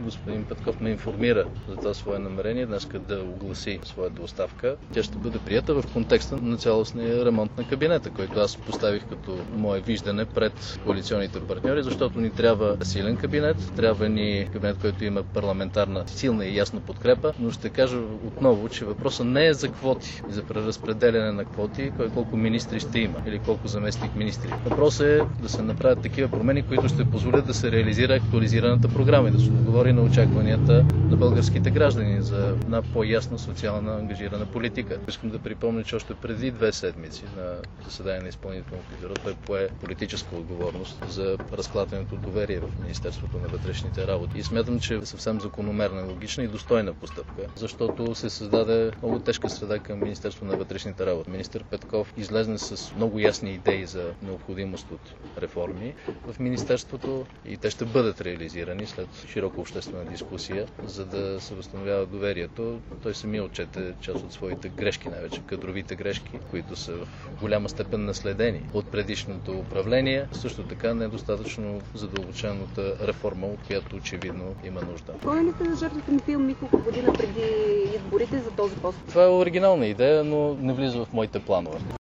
Господин Петков ме информира за това свое намерение днес да огласи своята оставка. Тя ще бъде прията в контекста на цялостния ремонт на кабинета, който аз поставих като мое виждане пред коалиционните партньори, защото ни трябва силен кабинет, трябва ни кабинет, който има парламентарна силна и ясна подкрепа, но ще кажа отново, че въпросът не е за квоти, за преразпределяне на квоти, колко министри ще има или колко заместник министри. Въпросът е да се направят такива промени, които ще позволят да се реализира актуализираната програма и да се отговори на очакванията на българските граждани за една по-ясна социална ангажирана политика. Искам да припомня, че още преди 2 седмици на заседание на изпълнителното бюро той пое политическа отговорност за разклатеното доверие в Министерството на вътрешните работи. И смятам, че е съвсем закономерна, логична и достойна постъпка, защото се създаде много тежка среда към Министерството на вътрешните работи. Министър Петков излезне с много ясни идеи за необходимост от реформи в Министерството и те ще бъдат реализирани след широка обществена дискусия, за да се възстановява доверието. Той самия отчете част от своите грешки, най-вече кадровите грешки, които са в голяма степен наследени от предишното управление. Също така недостатъчно задълбочената реформа, от която очевидно има нужда. Спомняте ли сте за жертвите на Фил Михов година преди изборите за този пост? Това е оригинална идея, но не влиза в моите планове.